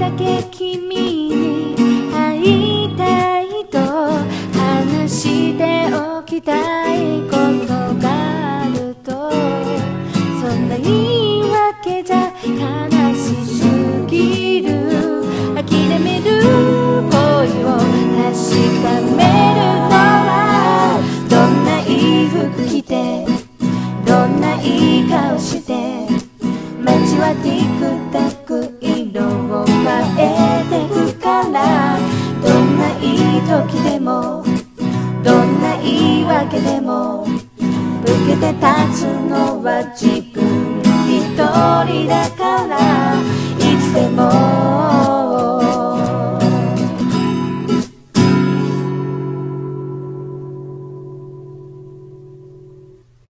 だけ君に会いたいと話しておきたいことがあると、そんな言い訳じゃ悲しすぎる。諦める恋を確かめるのは、どんないい服着てどんないい顔して街はティクタク色を変えてくから、どんないい時でもどんな言い訳でも受けて立つのは自分